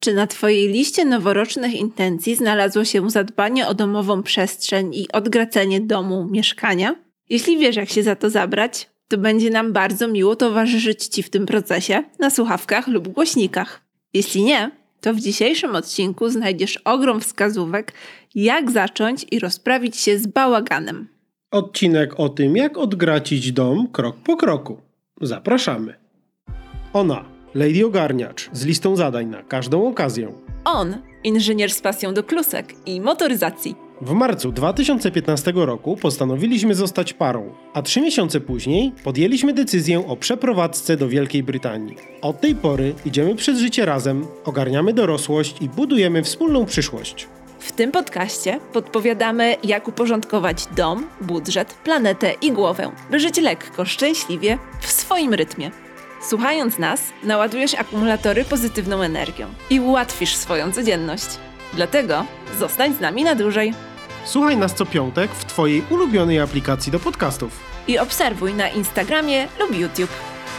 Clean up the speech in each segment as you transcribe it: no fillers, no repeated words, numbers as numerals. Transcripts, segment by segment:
Czy na Twojej liście noworocznych intencji znalazło się zadbanie o domową przestrzeń i odgracenie domu, mieszkania? Jeśli wiesz, jak się za to zabrać, to będzie nam bardzo miło towarzyszyć Ci w tym procesie na słuchawkach lub głośnikach. Jeśli nie, to w dzisiejszym odcinku znajdziesz ogrom wskazówek, jak zacząć i rozprawić się z bałaganem. Odcinek o tym, jak odgracić dom krok po kroku. Zapraszamy. Ona, Lady Ogarniacz, z listą zadań na każdą okazję. On, inżynier z pasją do klusek i motoryzacji. W marcu 2015 roku postanowiliśmy zostać parą, a 3 miesiące później podjęliśmy decyzję o przeprowadzce do Wielkiej Brytanii. Od tej pory idziemy przez życie razem, ogarniamy dorosłość i budujemy wspólną przyszłość. W tym podcaście podpowiadamy, jak uporządkować dom, budżet, planetę i głowę, by żyć lekko, szczęśliwie, w swoim rytmie. Słuchając nas, naładujesz akumulatory pozytywną energią i ułatwisz swoją codzienność. Dlatego zostań z nami na dłużej. Słuchaj nas co piątek w Twojej ulubionej aplikacji do podcastów. I obserwuj na Instagramie lub YouTube.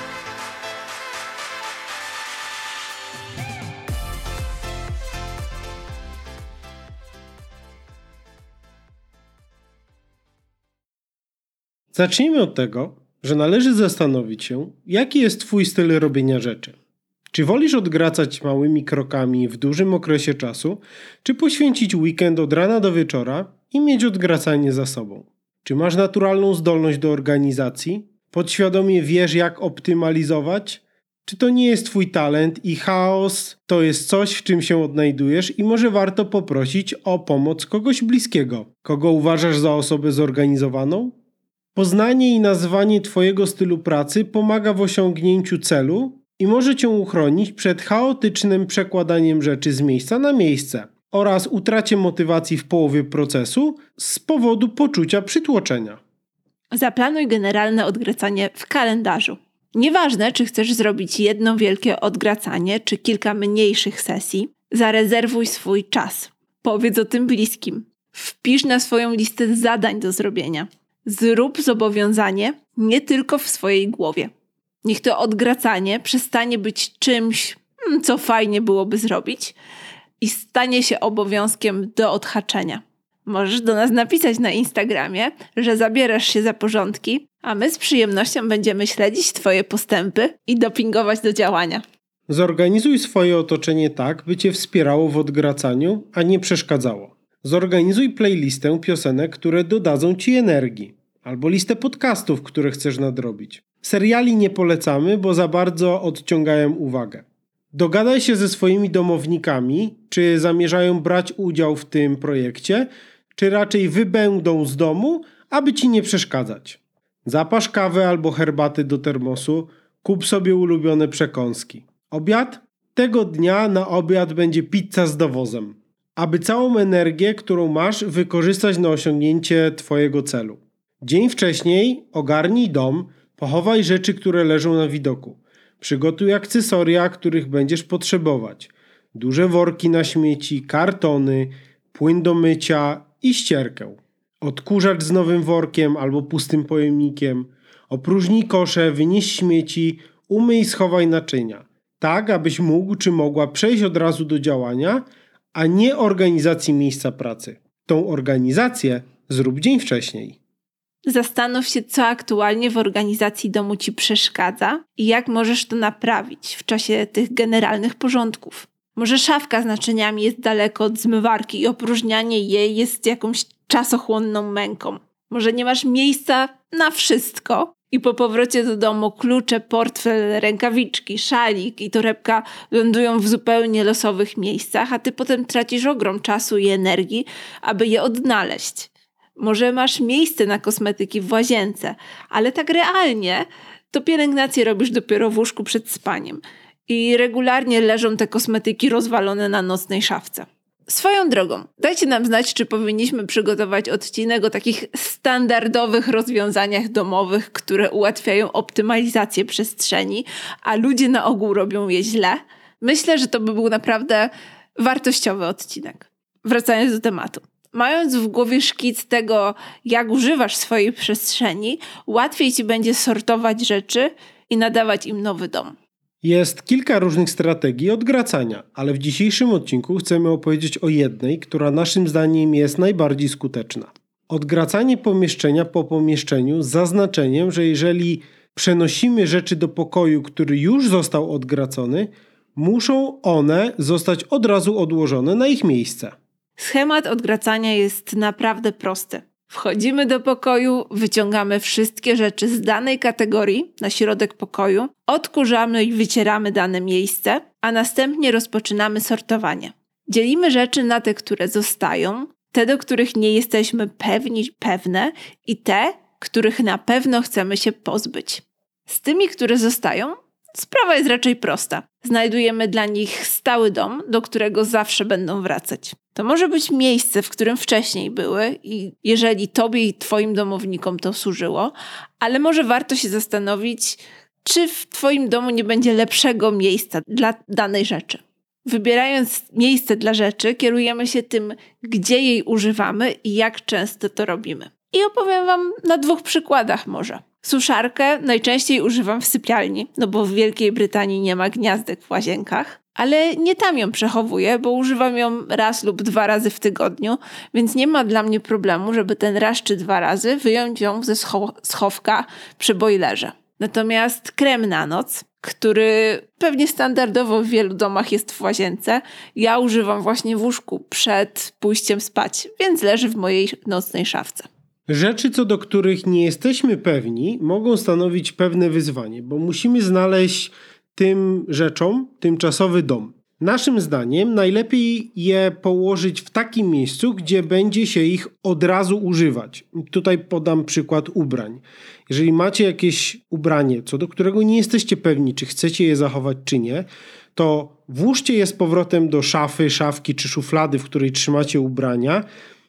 Zacznijmy od tego, że należy zastanowić się, jaki jest Twój styl robienia rzeczy. Czy wolisz odgracać małymi krokami w dużym okresie czasu, czy poświęcić weekend od rana do wieczora i mieć odgracanie za sobą? Czy masz naturalną zdolność do organizacji? Podświadomie wiesz, jak optymalizować? Czy to nie jest Twój talent i chaos to jest coś, w czym się odnajdujesz i może warto poprosić o pomoc kogoś bliskiego, kogo uważasz za osobę zorganizowaną? Poznanie i nazwanie Twojego stylu pracy pomaga w osiągnięciu celu i może Cię uchronić przed chaotycznym przekładaniem rzeczy z miejsca na miejsce oraz utracie motywacji w połowie procesu z powodu poczucia przytłoczenia. Zaplanuj generalne odgracanie w kalendarzu. Nieważne, czy chcesz zrobić jedno wielkie odgracanie, czy kilka mniejszych sesji, zarezerwuj swój czas. Powiedz o tym bliskim. Wpisz na swoją listę zadań do zrobienia. Zrób zobowiązanie nie tylko w swojej głowie. Niech to odgracanie przestanie być czymś, co fajnie byłoby zrobić i stanie się obowiązkiem do odhaczenia. Możesz do nas napisać na Instagramie, że zabierasz się za porządki, a my z przyjemnością będziemy śledzić Twoje postępy i dopingować do działania. Zorganizuj swoje otoczenie tak, by Cię wspierało w odgracaniu, a nie przeszkadzało. Zorganizuj playlistę piosenek, które dodadzą Ci energii, albo listę podcastów, które chcesz nadrobić. Seriali nie polecamy, bo za bardzo odciągają uwagę. Dogadaj się ze swoimi domownikami, czy zamierzają brać udział w tym projekcie, czy raczej wybędą z domu, aby Ci nie przeszkadzać. Zapasz kawę albo herbaty do termosu, kup sobie ulubione przekąski. Obiad? Tego dnia na obiad będzie pizza z dowozem, aby całą energię, którą masz, wykorzystać na osiągnięcie Twojego celu. Dzień wcześniej ogarnij dom, pochowaj rzeczy, które leżą na widoku. Przygotuj akcesoria, których będziesz potrzebować. Duże worki na śmieci, kartony, płyn do mycia i ścierkę. Odkurzacz z nowym workiem albo pustym pojemnikiem. Opróżnij kosze, wynieś śmieci, umyj i schowaj naczynia. Tak, abyś mógł czy mogła przejść od razu do działania, a nie organizacji miejsca pracy. Tą organizację zrób dzień wcześniej. Zastanów się, co aktualnie w organizacji domu Ci przeszkadza i jak możesz to naprawić w czasie tych generalnych porządków. Może szafka z naczyniami jest daleko od zmywarki i opróżnianie jej jest jakąś czasochłonną męką. Może nie masz miejsca na wszystko i po powrocie do domu klucze, portfel, rękawiczki, szalik i torebka lądują w zupełnie losowych miejscach, a Ty potem tracisz ogrom czasu i energii, aby je odnaleźć. Może masz miejsce na kosmetyki w łazience, ale tak realnie to pielęgnację robisz dopiero w łóżku przed spaniem i regularnie leżą te kosmetyki rozwalone na nocnej szafce. Swoją drogą, dajcie nam znać, czy powinniśmy przygotować odcinek o takich standardowych rozwiązaniach domowych, które ułatwiają optymalizację przestrzeni, a ludzie na ogół robią je źle. Myślę, że to by był naprawdę wartościowy odcinek. Wracając do tematu. Mając w głowie szkic tego, jak używasz swojej przestrzeni, łatwiej Ci będzie sortować rzeczy i nadawać im nowy dom. Jest kilka różnych strategii odgracania, ale w dzisiejszym odcinku chcemy opowiedzieć o jednej, która naszym zdaniem jest najbardziej skuteczna. Odgracanie pomieszczenia po pomieszczeniu z zaznaczeniem, że jeżeli przenosimy rzeczy do pokoju, który już został odgracony, muszą one zostać od razu odłożone na ich miejsce. Schemat odgracania jest naprawdę prosty. Wchodzimy do pokoju, wyciągamy wszystkie rzeczy z danej kategorii na środek pokoju, odkurzamy i wycieramy dane miejsce, a następnie rozpoczynamy sortowanie. Dzielimy rzeczy na te, które zostają, te, do których nie jesteśmy pewne i te, których na pewno chcemy się pozbyć. Z tymi, które zostają, sprawa jest raczej prosta. Znajdujemy dla nich stały dom, do którego zawsze będą wracać. To może być miejsce, w którym wcześniej były i jeżeli tobie i twoim domownikom to służyło, ale może warto się zastanowić, czy w twoim domu nie będzie lepszego miejsca dla danej rzeczy. Wybierając miejsce dla rzeczy, kierujemy się tym, gdzie jej używamy i jak często to robimy. I opowiem wam na 2 przykładach może. Suszarkę najczęściej używam w sypialni, bo w Wielkiej Brytanii nie ma gniazdek w łazienkach, ale nie tam ją przechowuję, bo używam ją raz lub 2 razy w tygodniu, więc nie ma dla mnie problemu, żeby ten raz czy 2 razy wyjąć ją ze schowka przy bojlerze. Natomiast krem na noc, który pewnie standardowo w wielu domach jest w łazience, ja używam właśnie w łóżku przed pójściem spać, więc leży w mojej nocnej szafce. Rzeczy, co do których nie jesteśmy pewni, mogą stanowić pewne wyzwanie, bo musimy znaleźć tym rzeczom tymczasowy dom. Naszym zdaniem najlepiej je położyć w takim miejscu, gdzie będzie się ich od razu używać. Tutaj podam przykład ubrań. Jeżeli macie jakieś ubranie, co do którego nie jesteście pewni, czy chcecie je zachować, czy nie, to włóżcie je z powrotem do szafki czy szuflady, w której trzymacie ubrania,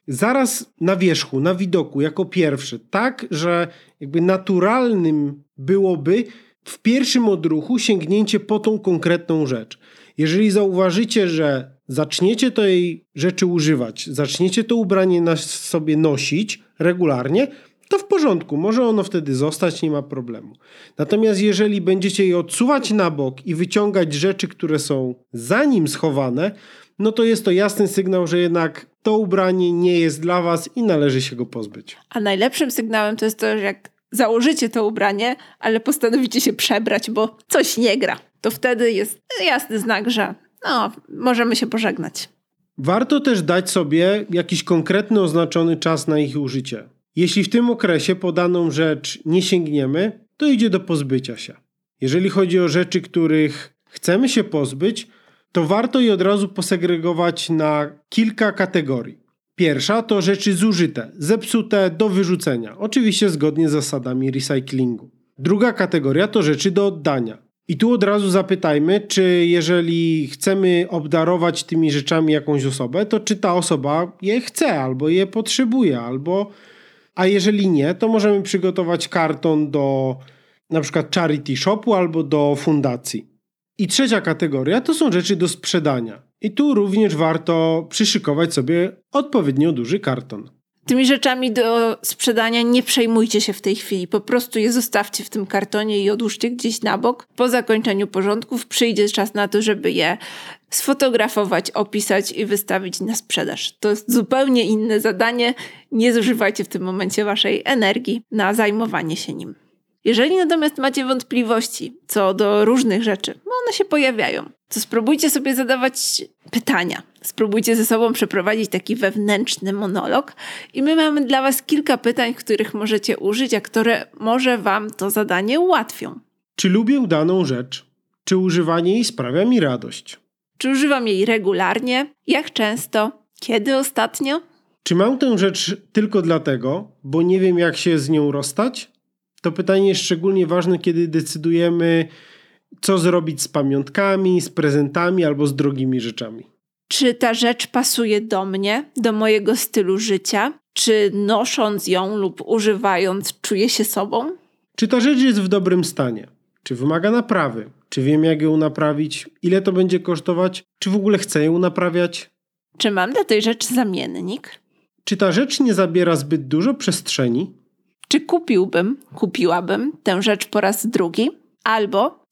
zaraz na wierzchu, na widoku, jako pierwsze, tak, że jakby naturalnym byłoby w pierwszym odruchu sięgnięcie po tą konkretną rzecz. Jeżeli zauważycie, że zaczniecie tej rzeczy używać, zaczniecie to ubranie na sobie nosić regularnie, to w porządku, może ono wtedy zostać, nie ma problemu. Natomiast jeżeli będziecie je odsuwać na bok i wyciągać rzeczy, które są za nim schowane, no to jest to jasny sygnał, że jednak to ubranie nie jest dla was i należy się go pozbyć. A najlepszym sygnałem to jest to, że jak założycie to ubranie, ale postanowicie się przebrać, bo coś nie gra, to wtedy jest jasny znak, że możemy się pożegnać. Warto też dać sobie jakiś konkretny oznaczony czas na ich użycie. Jeśli w tym okresie po daną rzecz nie sięgniemy, to idzie do pozbycia się. Jeżeli chodzi o rzeczy, których chcemy się pozbyć, to warto je od razu posegregować na kilka kategorii. Pierwsza to rzeczy zużyte, zepsute, do wyrzucenia, oczywiście zgodnie z zasadami recyklingu. Druga kategoria to rzeczy do oddania. I tu od razu zapytajmy, czy jeżeli chcemy obdarować tymi rzeczami jakąś osobę, to czy ta osoba je chce, albo je potrzebuje, a jeżeli nie, to możemy przygotować karton do na przykład charity shopu albo do fundacji. I trzecia kategoria to są rzeczy do sprzedania. I tu również warto przyszykować sobie odpowiednio duży karton. Tymi rzeczami do sprzedania nie przejmujcie się w tej chwili. Po prostu je zostawcie w tym kartonie i odłóżcie gdzieś na bok. Po zakończeniu porządków przyjdzie czas na to, żeby je sfotografować, opisać i wystawić na sprzedaż. To jest zupełnie inne zadanie. Nie zużywajcie w tym momencie waszej energii na zajmowanie się nim. Jeżeli natomiast macie wątpliwości co do różnych rzeczy, bo one się pojawiają, to spróbujcie sobie zadawać pytania. Spróbujcie ze sobą przeprowadzić taki wewnętrzny monolog i my mamy dla was kilka pytań, których możecie użyć, a które może wam to zadanie ułatwią. Czy lubię daną rzecz? Czy używanie jej sprawia mi radość? Czy używam jej regularnie? Jak często? Kiedy ostatnio? Czy mam tę rzecz tylko dlatego, bo nie wiem jak się z nią rozstać? To pytanie jest szczególnie ważne, kiedy decydujemy, co zrobić z pamiątkami, z prezentami albo z drogimi rzeczami. Czy ta rzecz pasuje do mnie, do mojego stylu życia? Czy nosząc ją lub używając czuję się sobą? Czy ta rzecz jest w dobrym stanie? Czy wymaga naprawy? Czy wiem jak ją naprawić? Ile to będzie kosztować? Czy w ogóle chcę ją naprawiać? Czy mam dla tej rzeczy zamiennik? Czy ta rzecz nie zabiera zbyt dużo przestrzeni? Czy kupiłabym tę rzecz po raz drugi? Albo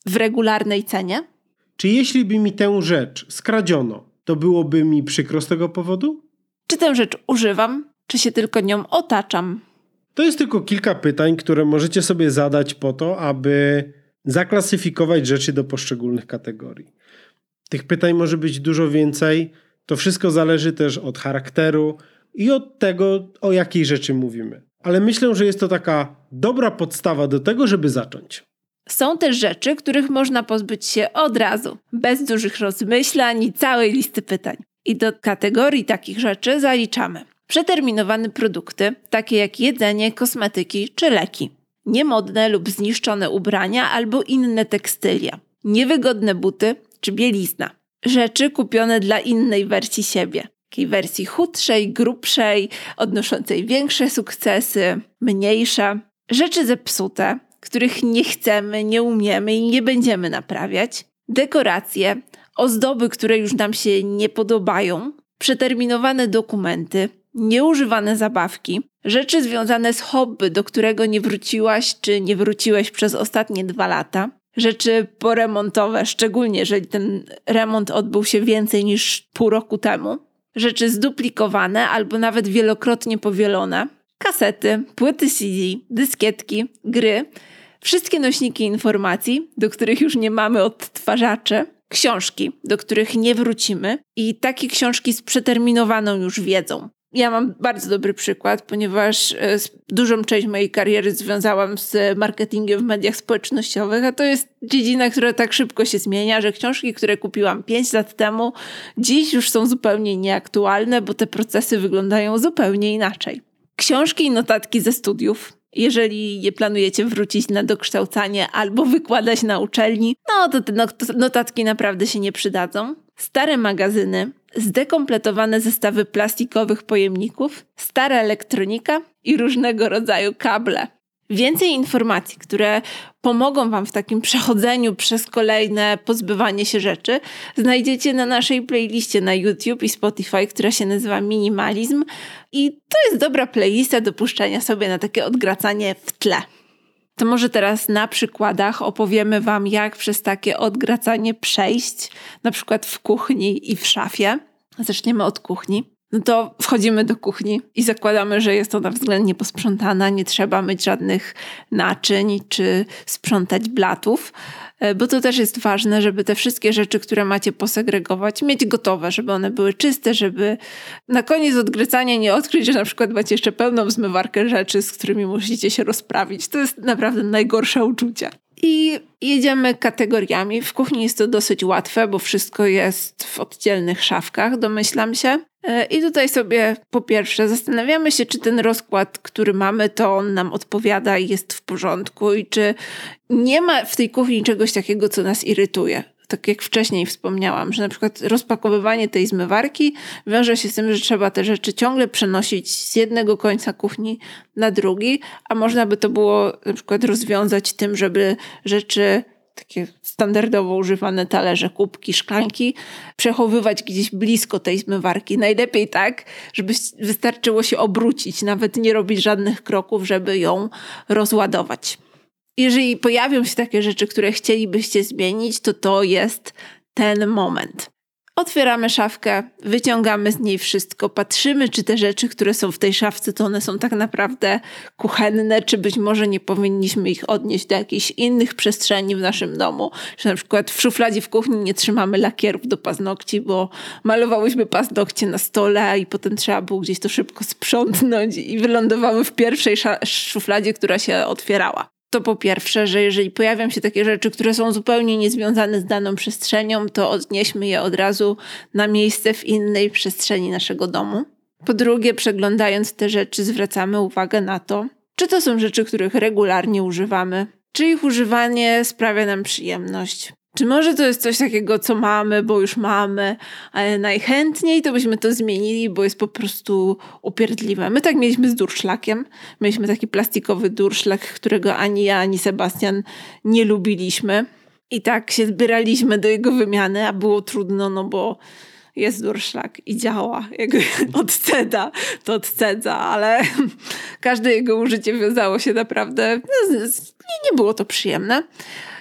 w regularnej cenie? Czy jeśli by mi tę rzecz skradziono, to byłoby mi przykro z tego powodu? Czy tę rzecz używam, czy się tylko nią otaczam? To jest tylko kilka pytań, które możecie sobie zadać po to, aby zaklasyfikować rzeczy do poszczególnych kategorii. Tych pytań może być dużo więcej. To wszystko zależy też od charakteru i od tego, o jakiej rzeczy mówimy. Ale myślę, że jest to taka dobra podstawa do tego, żeby zacząć. Są też rzeczy, których można pozbyć się od razu, bez dużych rozmyślań i całej listy pytań. I do kategorii takich rzeczy zaliczamy przeterminowane produkty, takie jak jedzenie, kosmetyki czy leki, niemodne lub zniszczone ubrania albo inne tekstylia, niewygodne buty czy bielizna, rzeczy kupione dla innej wersji siebie, takiej wersji chudszej, grubszej, odnoszącej większe sukcesy, mniejsze, rzeczy zepsute, których nie chcemy, nie umiemy i nie będziemy naprawiać, dekoracje, ozdoby, które już nam się nie podobają, przeterminowane dokumenty, nieużywane zabawki, rzeczy związane z hobby, do którego nie wróciłaś czy nie wróciłeś przez ostatnie 2 lata, rzeczy poremontowe, szczególnie jeżeli ten remont odbył się więcej niż pół roku temu, rzeczy zduplikowane albo nawet wielokrotnie powielone, kasety, płyty CD, dyskietki, gry, wszystkie nośniki informacji, do których już nie mamy odtwarzaczy, książki, do których nie wrócimy i takie książki z przeterminowaną już wiedzą. Ja mam bardzo dobry przykład, ponieważ dużą część mojej kariery związałam z marketingiem w mediach społecznościowych, a to jest dziedzina, która tak szybko się zmienia, że książki, które kupiłam 5 lat temu, dziś już są zupełnie nieaktualne, bo te procesy wyglądają zupełnie inaczej. Książki i notatki ze studiów. Jeżeli nie planujecie wrócić na dokształcanie albo wykładać na uczelni, no to te notatki naprawdę się nie przydadzą. Stare magazyny, zdekompletowane zestawy plastikowych pojemników, stara elektronika i różnego rodzaju kable. Więcej informacji, które pomogą Wam w takim przechodzeniu przez kolejne pozbywanie się rzeczy, znajdziecie na naszej playliście na YouTube i Spotify, która się nazywa Minimalizm. I to jest dobra playlista do puszczenia sobie na takie odgracanie w tle. To może teraz na przykładach opowiemy Wam, jak przez takie odgracanie przejść, na przykład w kuchni i w szafie. Zaczniemy od kuchni. No to wchodzimy do kuchni i zakładamy, że jest ona względnie posprzątana, nie trzeba myć żadnych naczyń czy sprzątać blatów, bo to też jest ważne, żeby te wszystkie rzeczy, które macie posegregować, mieć gotowe, żeby one były czyste, żeby na koniec odgrycania nie odkryć, że na przykład macie jeszcze pełną zmywarkę rzeczy, z którymi musicie się rozprawić. To jest naprawdę najgorsze uczucie. I jedziemy kategoriami. W kuchni jest to dosyć łatwe, bo wszystko jest w oddzielnych szafkach, domyślam się. I tutaj sobie po pierwsze zastanawiamy się, czy ten rozkład, który mamy, to on nam odpowiada i jest w porządku i czy nie ma w tej kuchni czegoś takiego, co nas irytuje. Tak jak wcześniej wspomniałam, że na przykład rozpakowywanie tej zmywarki wiąże się z tym, że trzeba te rzeczy ciągle przenosić z jednego końca kuchni na drugi, a można by to było na przykład rozwiązać tym, żeby rzeczy takie standardowo używane talerze, kubki, szklanki przechowywać gdzieś blisko tej zmywarki. Najlepiej tak, żeby wystarczyło się obrócić, nawet nie robić żadnych kroków, żeby ją rozładować. Jeżeli pojawią się takie rzeczy, które chcielibyście zmienić, to jest ten moment. Otwieramy szafkę, wyciągamy z niej wszystko, patrzymy, czy te rzeczy, które są w tej szafce, to one są tak naprawdę kuchenne, czy być może nie powinniśmy ich odnieść do jakichś innych przestrzeni w naszym domu. Że na przykład w szufladzie w kuchni nie trzymamy lakierów do paznokci, bo malowałyśmy paznokcie na stole i potem trzeba było gdzieś to szybko sprzątnąć i wylądowały w pierwszej szufladzie, która się otwierała. To po pierwsze, że jeżeli pojawią się takie rzeczy, które są zupełnie niezwiązane z daną przestrzenią, to odnieśmy je od razu na miejsce w innej przestrzeni naszego domu. Po drugie, przeglądając te rzeczy, zwracamy uwagę na to, czy to są rzeczy, których regularnie używamy, czy ich używanie sprawia nam przyjemność. Czy może to jest coś takiego, co mamy, bo już mamy, ale najchętniej to byśmy to zmienili, bo jest po prostu upierdliwe. My tak mieliśmy z durszlakiem. Mieliśmy taki plastikowy durszlak, którego ani ja, ani Sebastian nie lubiliśmy. I tak się zbieraliśmy do jego wymiany, a było trudno, no bo jest durszlak i działa. Jakby odceda, to odcedza, ale każde jego użycie wiązało się naprawdę... Nie było to przyjemne.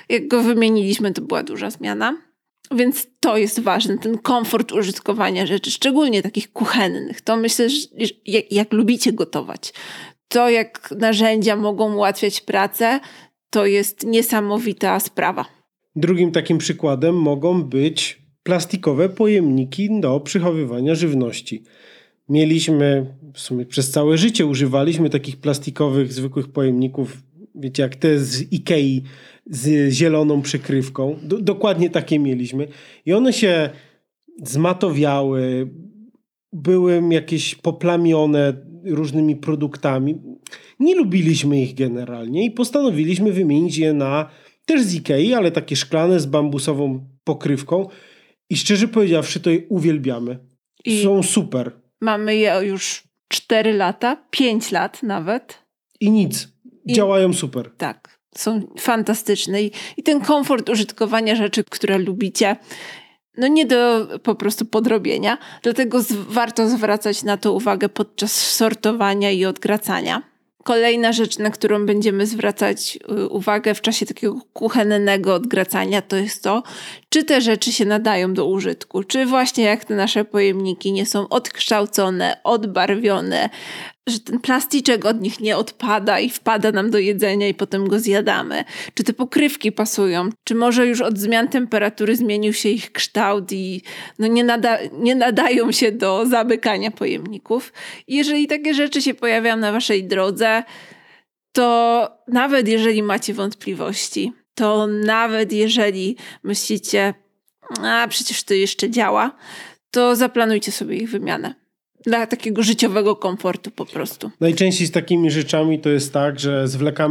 Jak go wymieniliśmy, to była duża zmiana. Więc to jest ważne, ten komfort użytkowania rzeczy, szczególnie takich kuchennych. To myślę, że jak lubicie gotować, to jak narzędzia mogą ułatwiać pracę, to jest niesamowita sprawa. Drugim takim przykładem mogą być plastikowe pojemniki do przechowywania żywności. Mieliśmy, w sumie przez całe życie używaliśmy takich plastikowych, zwykłych pojemników, wiecie, jak te z Ikei z zieloną przykrywką. Dokładnie takie mieliśmy. I one się zmatowiały, były jakieś poplamione różnymi produktami. Nie lubiliśmy ich generalnie i postanowiliśmy wymienić je na też z Ikei, ale takie szklane z bambusową pokrywką. I szczerze powiedziawszy, to je uwielbiamy. Są super. Mamy je już 4 lata, 5 lat nawet. I nic. Działają super. Tak, są fantastyczne. I ten komfort użytkowania rzeczy, które lubicie, no nie do po prostu podrobienia. Dlatego warto zwracać na to uwagę podczas sortowania i odgracania. Kolejna rzecz, na którą będziemy zwracać uwagę w czasie takiego kuchennego odgracania, to jest to, czy te rzeczy się nadają do użytku. Czy właśnie jak te nasze pojemniki nie są odkształcone, odbarwione, że ten plasticzek od nich nie odpada i wpada nam do jedzenia i potem go zjadamy. Czy te pokrywki pasują? Czy może już od zmian temperatury zmienił się ich kształt i nie nadają się do zamykania pojemników? I jeżeli takie rzeczy się pojawiają na waszej drodze, to nawet jeżeli macie wątpliwości, to nawet jeżeli myślicie, przecież to jeszcze działa, to zaplanujcie sobie ich wymianę. Dla takiego życiowego komfortu po prostu. Najczęściej z takimi rzeczami to jest tak, że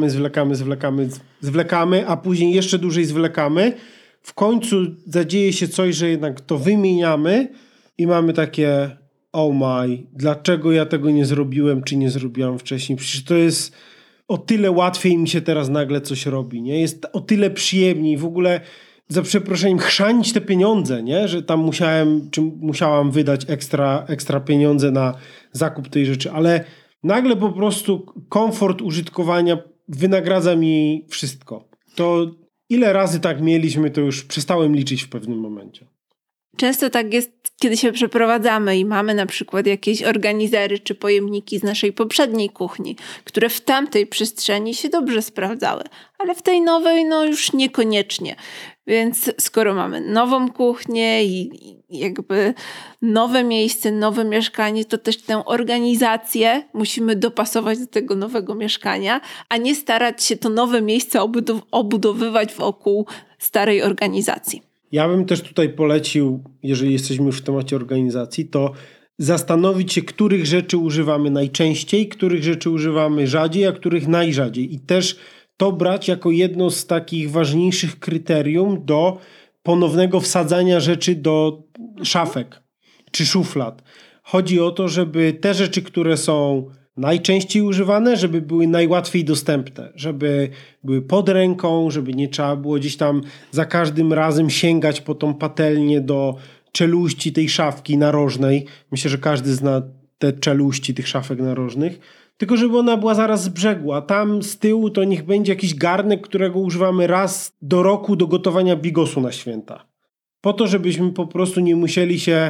zwlekamy, a później jeszcze dłużej zwlekamy. W końcu zadzieje się coś, że jednak to wymieniamy i mamy takie dlaczego ja tego nie zrobiłem, czy nie zrobiłam wcześniej? Przecież to jest o tyle łatwiej mi się teraz nagle coś robi, nie? Jest o tyle przyjemniej w ogóle, za przeproszeniem, chrzanić te pieniądze, nie? Że tam musiałam wydać ekstra pieniądze na zakup tej rzeczy, ale nagle po prostu komfort użytkowania wynagradza mi wszystko. To ile razy tak mieliśmy, to już przestałem liczyć w pewnym momencie. Często tak jest, kiedy się przeprowadzamy i mamy na przykład jakieś organizery czy pojemniki z naszej poprzedniej kuchni, które w tamtej przestrzeni się dobrze sprawdzały, ale w tej nowej już niekoniecznie. Więc skoro mamy nową kuchnię i jakby nowe miejsce, nowe mieszkanie, to też tę organizację musimy dopasować do tego nowego mieszkania, a nie starać się to nowe miejsce obudowywać wokół starej organizacji. Ja bym też tutaj polecił, jeżeli jesteśmy już w temacie organizacji, to zastanowić się, których rzeczy używamy najczęściej, których rzeczy używamy rzadziej, a których najrzadziej. I też to brać jako jedno z takich ważniejszych kryterium do ponownego wsadzania rzeczy do szafek czy szuflad. Chodzi o to, żeby te rzeczy, które są najczęściej używane, żeby były najłatwiej dostępne, żeby były pod ręką, żeby nie trzeba było gdzieś tam za każdym razem sięgać po tą patelnię do czeluści tej szafki narożnej. Myślę, że każdy zna te czeluści tych szafek narożnych. Tylko żeby ona była zaraz z brzegu, a tam z tyłu to niech będzie jakiś garnek, którego używamy raz do roku do gotowania bigosu na święta. Po to, żebyśmy po prostu nie musieli się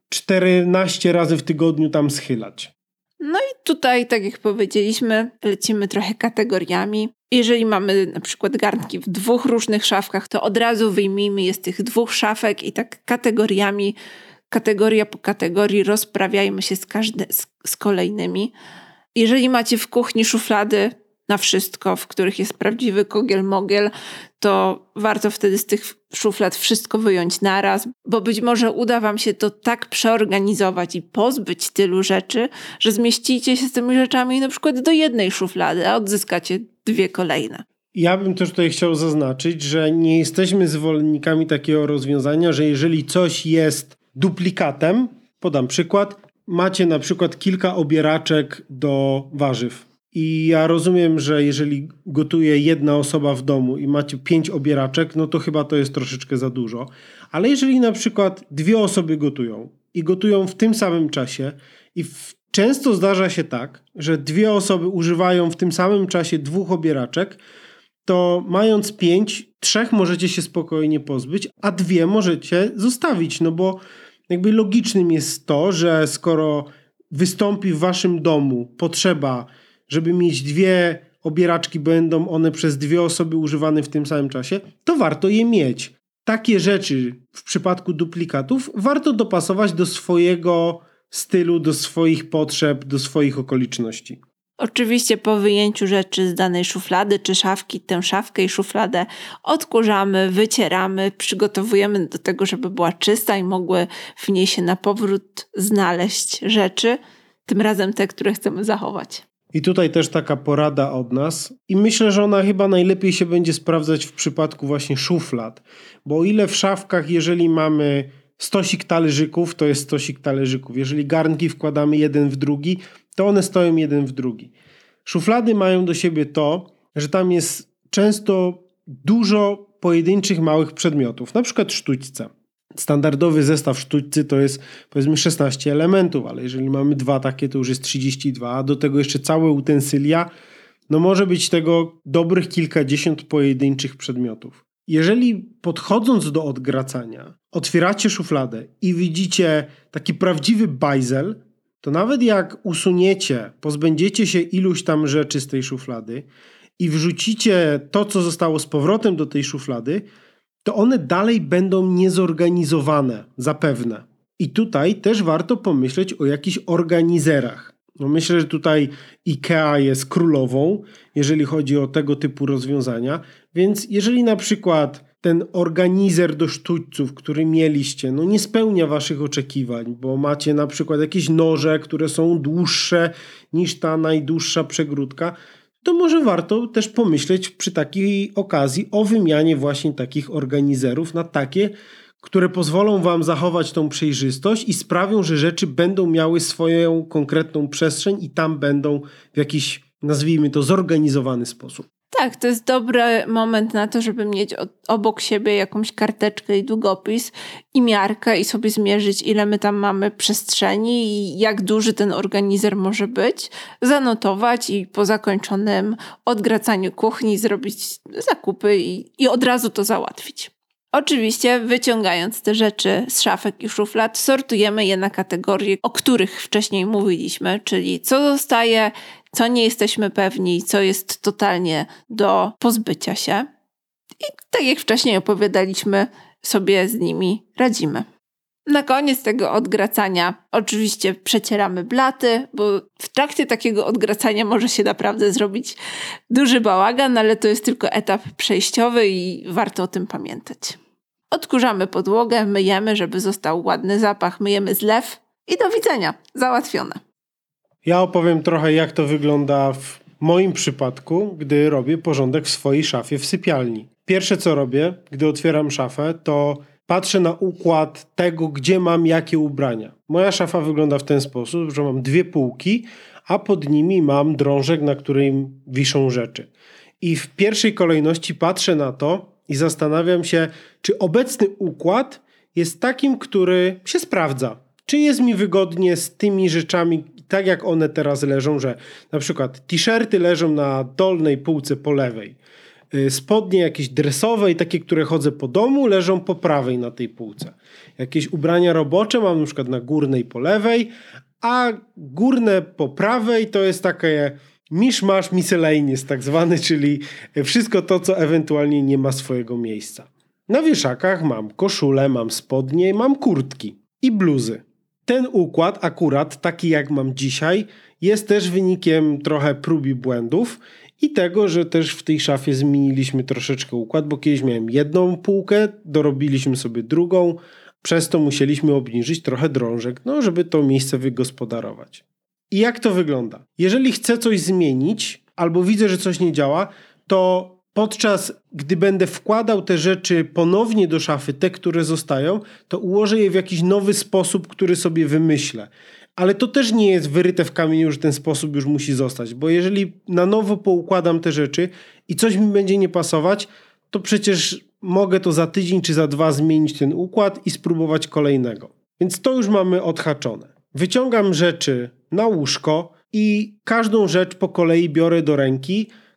14 razy w tygodniu tam schylać. No i tutaj, tak jak powiedzieliśmy, lecimy trochę kategoriami. Jeżeli mamy na przykład garnki w 2 różnych szafkach, to od razu wyjmijmy je z tych 2 szafek i tak kategoriami, kategoria po kategorii rozprawiajmy się z kolejnymi. Jeżeli macie w kuchni szuflady na wszystko, w których jest prawdziwy kogiel-mogiel, to warto wtedy z tych szuflad wszystko wyjąć naraz, bo być może uda wam się to tak przeorganizować i pozbyć tylu rzeczy, że zmieścicie się z tymi rzeczami na przykład do jednej szuflady, a odzyskacie 2 kolejne. Ja bym też tutaj chciał zaznaczyć, że nie jesteśmy zwolennikami takiego rozwiązania, że jeżeli coś jest duplikatem, podam przykład, macie na przykład kilka obieraczek do warzyw. I ja rozumiem, że jeżeli gotuje jedna osoba w domu i macie 5 obieraczek, no to chyba to jest troszeczkę za dużo. Ale jeżeli na przykład 2 osoby gotują i gotują w tym samym czasie i często zdarza się tak, że 2 osoby używają w tym samym czasie 2 obieraczek, to mając 5, 3 możecie się spokojnie pozbyć, a 2 możecie zostawić, no bo jakby logicznym jest to, że skoro wystąpi w waszym domu potrzeba, żeby mieć 2 obieraczki, będą one przez 2 osoby używane w tym samym czasie, to warto je mieć. Takie rzeczy w przypadku duplikatów warto dopasować do swojego stylu, do swoich potrzeb, do swoich okoliczności. Oczywiście po wyjęciu rzeczy z danej szuflady czy szafki, tę szafkę i szufladę odkurzamy, wycieramy, przygotowujemy do tego, żeby była czysta i mogły w niej się na powrót znaleźć rzeczy, tym razem te, które chcemy zachować. I tutaj też taka porada od nas i myślę, że ona chyba najlepiej się będzie sprawdzać w przypadku właśnie szuflad, bo o ile w szafkach, jeżeli mamy stosik talerzyków, to jest stosik talerzyków. Jeżeli garnki wkładamy jeden w drugi, to one stoją jeden w drugi. Szuflady mają do siebie to, że tam jest często dużo pojedynczych małych przedmiotów, na przykład sztućce. Standardowy zestaw sztućcy to jest powiedzmy 16 elementów, ale jeżeli mamy 2 takie, to już jest 32, a do tego jeszcze całe utensylia, no może być tego dobrych kilkadziesiąt pojedynczych przedmiotów. Jeżeli podchodząc do odgracania otwieracie szufladę i widzicie taki prawdziwy bajzel, to nawet jak usuniecie, pozbędziecie się iluś tam rzeczy z tej szuflady i wrzucicie to, co zostało z powrotem do tej szuflady, to one dalej będą niezorganizowane, zapewne. I tutaj też warto pomyśleć o jakichś organizerach. No myślę, że tutaj IKEA jest królową, jeżeli chodzi o tego typu rozwiązania, więc jeżeli na przykład ten organizer do sztućców, który mieliście, no nie spełnia waszych oczekiwań, bo macie na przykład jakieś noże, które są dłuższe niż ta najdłuższa przegródka, to może warto też pomyśleć przy takiej okazji o wymianie właśnie takich organizerów na takie, które pozwolą wam zachować tą przejrzystość i sprawią, że rzeczy będą miały swoją konkretną przestrzeń i tam będą w jakiś, nazwijmy to, zorganizowany sposób. Tak, to jest dobry moment na to, żeby mieć obok siebie jakąś karteczkę i długopis i miarkę i sobie zmierzyć, ile my tam mamy przestrzeni i jak duży ten organizer może być, zanotować i po zakończonym odgracaniu kuchni zrobić zakupy i od razu to załatwić. Oczywiście wyciągając te rzeczy z szafek i szuflad, sortujemy je na kategorie, o których wcześniej mówiliśmy, czyli co zostaje, co nie jesteśmy pewni, co jest totalnie do pozbycia się. I tak jak wcześniej opowiadaliśmy, sobie z nimi radzimy. Na koniec tego odgracania oczywiście przecieramy blaty, bo w trakcie takiego odgracania może się naprawdę zrobić duży bałagan, ale to jest tylko etap przejściowy i warto o tym pamiętać. Odkurzamy podłogę, myjemy, żeby został ładny zapach, myjemy zlew i do widzenia, załatwione. Ja opowiem trochę, jak to wygląda w moim przypadku, gdy robię porządek w swojej szafie w sypialni. Pierwsze co robię, gdy otwieram szafę, to patrzę na układ tego, gdzie mam jakie ubrania. Moja szafa wygląda w ten sposób, że mam 2 półki, a pod nimi mam drążek, na którym wiszą rzeczy. I w pierwszej kolejności patrzę na to i zastanawiam się, czy obecny układ jest takim, który się sprawdza. Czy jest mi wygodnie z tymi rzeczami, tak jak one teraz leżą, że na przykład t-shirty leżą na dolnej półce po lewej, spodnie jakieś dresowe i takie, które chodzę po domu, leżą po prawej na tej półce. Jakieś ubrania robocze mam na przykład na górnej po lewej, a górne po prawej to jest takie miszmasz miscellaneous tak zwany, czyli wszystko to, co ewentualnie nie ma swojego miejsca. Na wieszakach mam koszulę, mam spodnie, mam kurtki i bluzy. Ten układ akurat, taki jak mam dzisiaj, jest też wynikiem trochę prób i błędów i tego, że też w tej szafie zmieniliśmy troszeczkę układ, bo kiedyś miałem jedną półkę, dorobiliśmy sobie drugą, przez to musieliśmy obniżyć trochę drążek, żeby to miejsce wygospodarować. I jak to wygląda? Jeżeli chcę coś zmienić albo widzę, że coś nie działa, to podczas gdy będę wkładał te rzeczy ponownie do szafy, te, które zostają, to ułożę je w jakiś nowy sposób, który sobie wymyślę. Ale to też nie jest wyryte w kamieniu, że ten sposób już musi zostać, bo jeżeli na nowo poukładam te rzeczy i coś mi będzie nie pasować, to przecież mogę to za tydzień czy za 2 zmienić ten układ i spróbować kolejnego. Więc to już mamy odhaczone. Wyciągam rzeczy na łóżko i każdą rzecz po kolei biorę do ręki.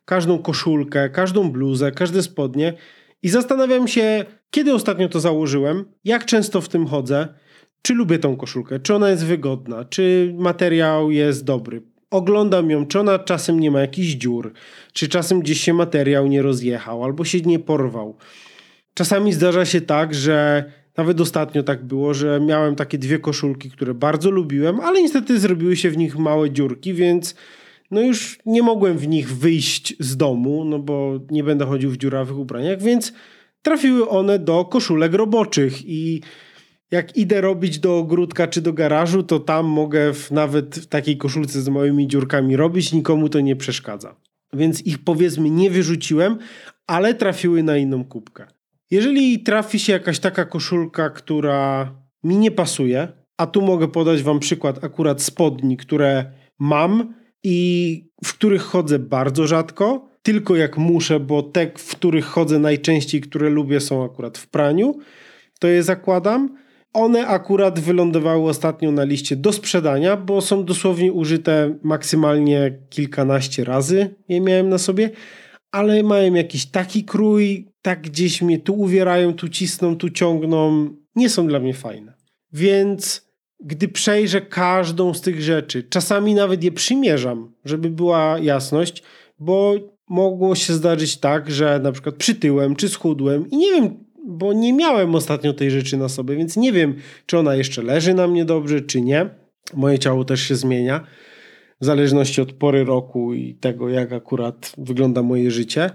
każdą koszulkę, każdą bluzę, każde spodnie i zastanawiam się, kiedy ostatnio to założyłem, jak często w tym chodzę, czy lubię tą koszulkę, czy ona jest wygodna, czy materiał jest dobry. Oglądam ją, czy ona czasem nie ma jakichś dziur, czy czasem gdzieś się materiał nie rozjechał, albo się nie porwał. Czasami zdarza się tak, że nawet ostatnio tak było, że miałem takie 2 koszulki, które bardzo lubiłem, ale niestety zrobiły się w nich małe dziurki, więc no już nie mogłem w nich wyjść z domu, no bo nie będę chodził w dziurawych ubraniach, więc trafiły one do koszulek roboczych i jak idę robić do ogródka czy do garażu, to tam mogę nawet w takiej koszulce z małymi dziurkami robić, nikomu to nie przeszkadza. Więc ich powiedzmy nie wyrzuciłem, ale trafiły na inną kubkę. Jeżeli trafi się jakaś taka koszulka, która mi nie pasuje, a tu mogę podać wam przykład akurat spodni, które mam i w których chodzę bardzo rzadko, tylko jak muszę, bo te, w których chodzę najczęściej, które lubię, są akurat w praniu, to je zakładam. One akurat wylądowały ostatnio na liście do sprzedania, bo są dosłownie użyte maksymalnie kilkanaście razy, je miałem na sobie, ale mają jakiś taki krój, tak gdzieś mnie tu uwierają, tu cisną, tu ciągną, nie są dla mnie fajne. Więc gdy przejrzę każdą z tych rzeczy, czasami nawet je przymierzam, żeby była jasność, bo mogło się zdarzyć tak, że na przykład przytyłem czy schudłem i nie wiem, bo nie miałem ostatnio tej rzeczy na sobie, więc nie wiem, czy ona jeszcze leży na mnie dobrze, czy nie. Moje ciało też się zmienia w zależności od pory roku i tego, jak akurat wygląda moje życie.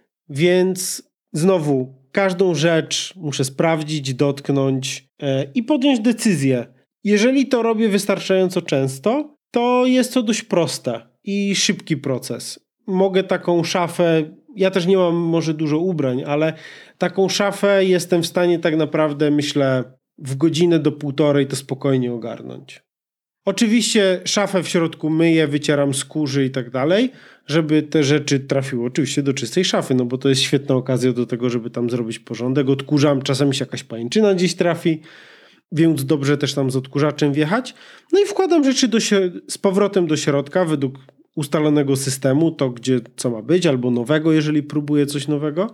Więc znowu, każdą rzecz muszę sprawdzić, dotknąć i podjąć decyzję. Jeżeli to robię wystarczająco często, to jest to dość proste i szybki proces. Mogę taką szafę, ja też nie mam może dużo ubrań, ale taką szafę jestem w stanie tak naprawdę, myślę, w godzinę do półtorej to spokojnie ogarnąć. Oczywiście szafę w środku myję, wycieram z kurzy i tak dalej, żeby te rzeczy trafiły oczywiście do czystej szafy, no bo to jest świetna okazja do tego, żeby tam zrobić porządek. Odkurzam, czasami się jakaś pajęczyna gdzieś trafi, więc dobrze też tam z odkurzaczem wjechać. No i wkładam rzeczy z powrotem do środka według ustalonego systemu, to gdzie co ma być, albo nowego, jeżeli próbuję coś nowego.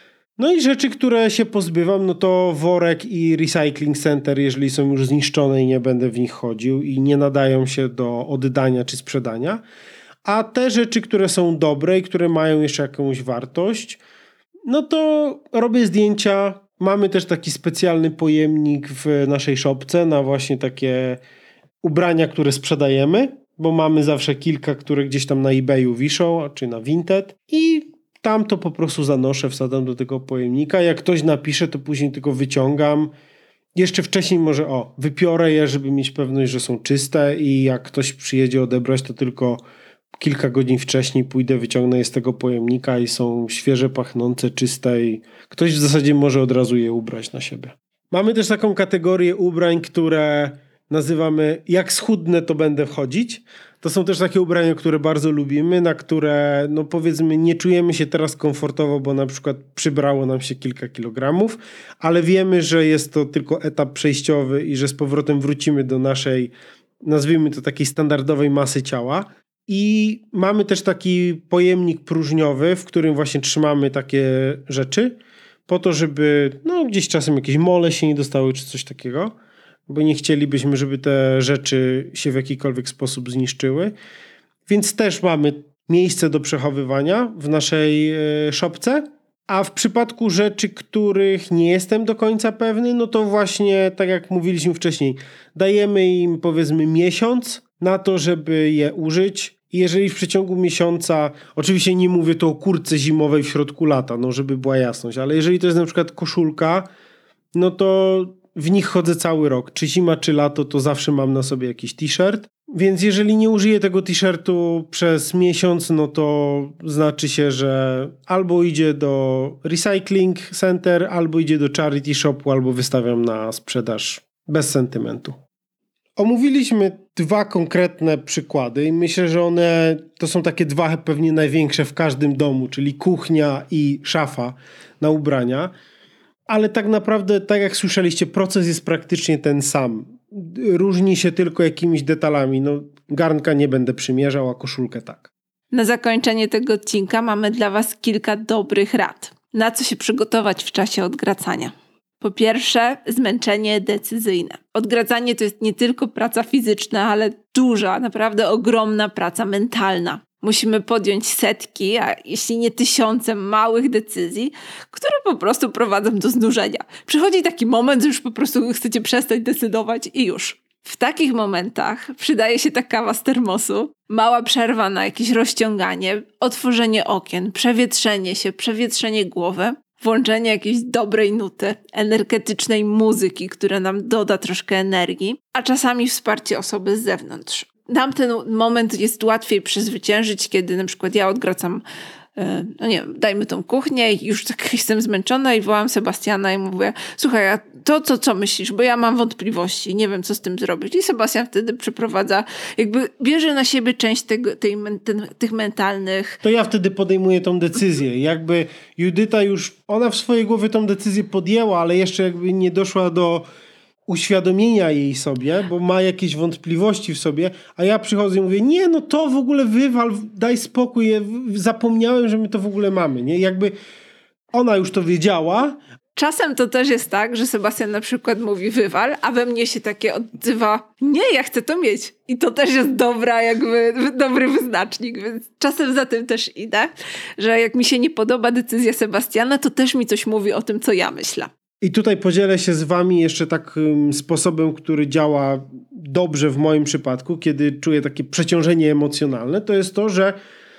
No i rzeczy, które się pozbywam, no to worek i recycling center, jeżeli są już zniszczone i nie będę w nich chodził i nie nadają się do oddania czy sprzedania. A te rzeczy, które są dobre i które mają jeszcze jakąś wartość, no to robię zdjęcia. Mamy też taki specjalny pojemnik w naszej shopce na właśnie takie ubrania, które sprzedajemy, bo mamy zawsze kilka, które gdzieś tam na eBayu wiszą, czy na Vinted i tam to po prostu zanoszę, wsadzam do tego pojemnika. Jak ktoś napisze, to później tylko wyciągam. Jeszcze wcześniej może wypiorę je, żeby mieć pewność, że są czyste i jak ktoś przyjedzie odebrać, to tylko kilka godzin wcześniej pójdę, wyciągnę je z tego pojemnika i są świeże, pachnące, czyste i ktoś w zasadzie może od razu je ubrać na siebie. Mamy też taką kategorię ubrań, które nazywamy jak schudnę, to będę wchodzić. To są też takie ubrania, które bardzo lubimy, na które no powiedzmy nie czujemy się teraz komfortowo, bo na przykład przybrało nam się kilka kilogramów, ale wiemy, że jest to tylko etap przejściowy i że z powrotem wrócimy do naszej, nazwijmy to takiej standardowej masy ciała. I mamy też taki pojemnik próżniowy, w którym właśnie trzymamy takie rzeczy po to, żeby no gdzieś czasem jakieś mole się nie dostały czy coś takiego, bo nie chcielibyśmy, żeby te rzeczy się w jakikolwiek sposób zniszczyły. Więc też mamy miejsce do przechowywania w naszej szopce, a w przypadku rzeczy, których nie jestem do końca pewny, no to właśnie tak jak mówiliśmy wcześniej, dajemy im powiedzmy miesiąc na to, żeby je użyć. I jeżeli w przeciągu miesiąca, oczywiście nie mówię tu o kurtce zimowej w środku lata, no żeby była jasność, ale jeżeli to jest na przykład koszulka, no to w nich chodzę cały rok. Czy zima, czy lato, to zawsze mam na sobie jakiś t-shirt. Więc jeżeli nie użyję tego t-shirtu przez miesiąc, no to znaczy się, że albo idzie do recycling center, albo idzie do charity shopu, albo wystawiam na sprzedaż bez sentymentu. Omówiliśmy 2 konkretne przykłady i myślę, że one to są takie 2 pewnie największe w każdym domu, czyli kuchnia i szafa na ubrania. Ale tak naprawdę, tak jak słyszeliście, proces jest praktycznie ten sam. Różni się tylko jakimiś detalami. No, garnka nie będę przymierzał, a koszulkę tak. Na zakończenie tego odcinka mamy dla Was kilka dobrych rad. Na co się przygotować w czasie odgracania? Po pierwsze, zmęczenie decyzyjne. Odgradzanie to jest nie tylko praca fizyczna, ale duża, naprawdę ogromna praca mentalna. Musimy podjąć setki, a jeśli nie tysiące małych decyzji, które po prostu prowadzą do znużenia. Przychodzi taki moment, że już po prostu chcecie przestać decydować i już. W takich momentach przydaje się ta kawa z termosu, mała przerwa na jakieś rozciąganie, otworzenie okien, przewietrzenie się, przewietrzenie głowy, włączenie jakiejś dobrej nuty, energetycznej muzyki, która nam doda troszkę energii, a czasami wsparcie osoby z zewnątrz. Tamten moment jest łatwiej przezwyciężyć, kiedy na przykład ja odgracam, dajmy tą kuchnię i już tak jestem zmęczona i wołam Sebastiana i mówię, słuchaj, a to co myślisz, bo ja mam wątpliwości, nie wiem co z tym zrobić. I Sebastian wtedy przeprowadza, jakby bierze na siebie część tych mentalnych. To ja wtedy podejmuję tą decyzję. Jakby Judyta już, ona w swojej głowie tą decyzję podjęła, ale jeszcze jakby nie doszła do uświadomienia jej sobie, bo ma jakieś wątpliwości w sobie, a ja przychodzę i mówię, nie, no to w ogóle wywal, daj spokój, zapomniałem, że my to w ogóle mamy, nie? Jakby ona już to wiedziała. Czasem to też jest tak, że Sebastian na przykład mówi wywal, a we mnie się takie odzywa, nie, ja chcę to mieć. I to też jest dobry wyznacznik, więc czasem za tym też idę, że jak mi się nie podoba decyzja Sebastiana, to też mi coś mówi o tym, co ja myślę. I tutaj podzielę się z wami jeszcze takim sposobem, który działa dobrze w moim przypadku, kiedy czuję takie przeciążenie emocjonalne, to jest to, że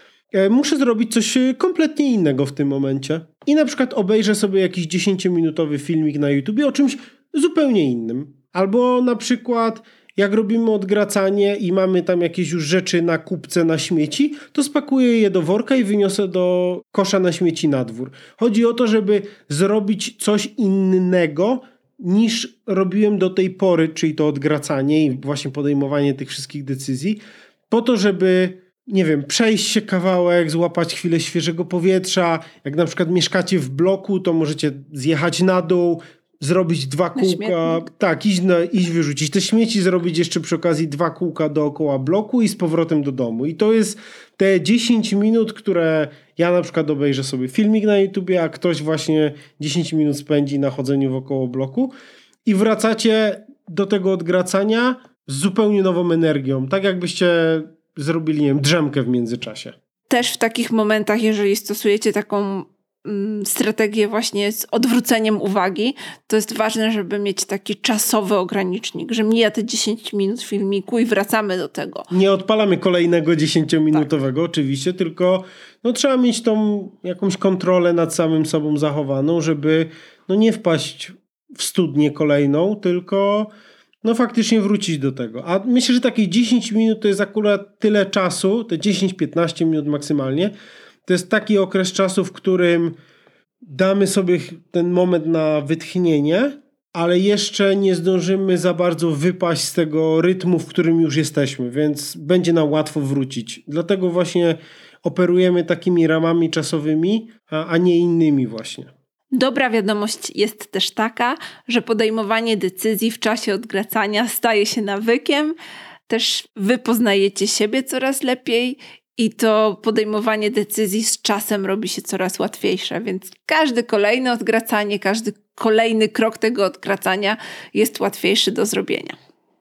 muszę zrobić coś kompletnie innego w tym momencie. I na przykład obejrzę sobie jakiś 10-minutowy filmik na YouTubie o czymś zupełnie innym. Albo na przykład jak robimy odgracanie i mamy tam jakieś już rzeczy na kupce na śmieci, to spakuję je do worka i wyniosę do kosza na śmieci na dwór. Chodzi o to, żeby zrobić coś innego niż robiłem do tej pory, czyli to odgracanie i właśnie podejmowanie tych wszystkich decyzji, po to, żeby, nie wiem, przejść się kawałek, złapać chwilę świeżego powietrza. Jak na przykład mieszkacie w bloku, to możecie zjechać na dół, zrobić 2 kółka, tak, iść wyrzucić te śmieci, zrobić jeszcze przy okazji 2 kółka dookoła bloku i z powrotem do domu. I to jest te 10 minut, które ja na przykład obejrzę sobie filmik na YouTubie, a ktoś właśnie 10 minut spędzi na chodzeniu wokoło bloku i wracacie do tego odgracania z zupełnie nową energią. Tak jakbyście zrobili, nie wiem, drzemkę w międzyczasie. Też w takich momentach, jeżeli stosujecie taką strategię właśnie z odwróceniem uwagi, to jest ważne, żeby mieć taki czasowy ogranicznik, że mija te 10 minut filmiku i wracamy do tego. Nie odpalamy kolejnego 10-minutowego oczywiście, tylko trzeba mieć tą jakąś kontrolę nad samym sobą zachowaną, żeby nie wpaść w studnię kolejną, tylko faktycznie wrócić do tego. A myślę, że takie 10 minut to jest akurat tyle czasu, te 10-15 minut maksymalnie, to jest taki okres czasu, w którym damy sobie ten moment na wytchnienie, ale jeszcze nie zdążymy za bardzo wypaść z tego rytmu, w którym już jesteśmy, więc będzie nam łatwo wrócić. Dlatego właśnie operujemy takimi ramami czasowymi, a nie innymi właśnie. Dobra wiadomość jest też taka, że podejmowanie decyzji w czasie odgracania staje się nawykiem. Też wy poznajecie siebie coraz lepiej i to podejmowanie decyzji z czasem robi się coraz łatwiejsze, więc każde kolejne odgracanie, każdy kolejny krok tego odgracania jest łatwiejszy do zrobienia.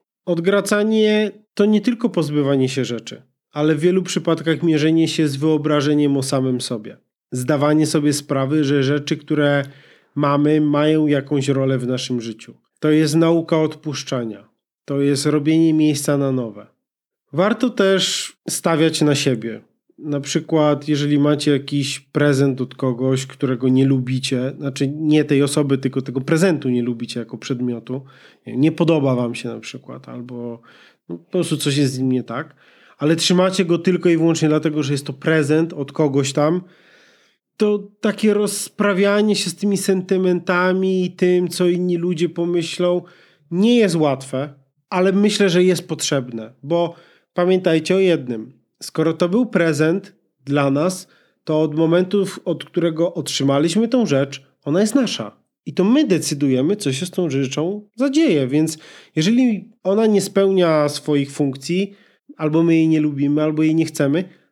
Odgracanie to nie tylko pozbywanie się rzeczy, ale w wielu przypadkach mierzenie się z wyobrażeniem o samym sobie. Zdawanie sobie sprawy, że rzeczy, które mamy, mają jakąś rolę w naszym życiu. To jest nauka odpuszczania. To jest robienie miejsca na nowe. Warto też stawiać na siebie. Na przykład, jeżeli macie jakiś prezent od kogoś, którego nie lubicie, znaczy nie tej osoby, tylko tego prezentu nie lubicie jako przedmiotu, nie podoba wam się na przykład, albo po prostu coś jest z nim nie tak, ale trzymacie go tylko i wyłącznie dlatego, że jest to prezent od kogoś tam, to takie rozprawianie się z tymi sentymentami i tym, co inni ludzie pomyślą, nie jest łatwe, ale myślę, że jest potrzebne, bo pamiętajcie o jednym. Skoro to był prezent dla nas, to od momentu, od którego otrzymaliśmy tą rzecz, ona jest nasza. I to my decydujemy, co się z tą rzeczą zadzieje. Więc jeżeli ona nie spełnia swoich funkcji, albo my jej nie lubimy, albo jej nie chcemy,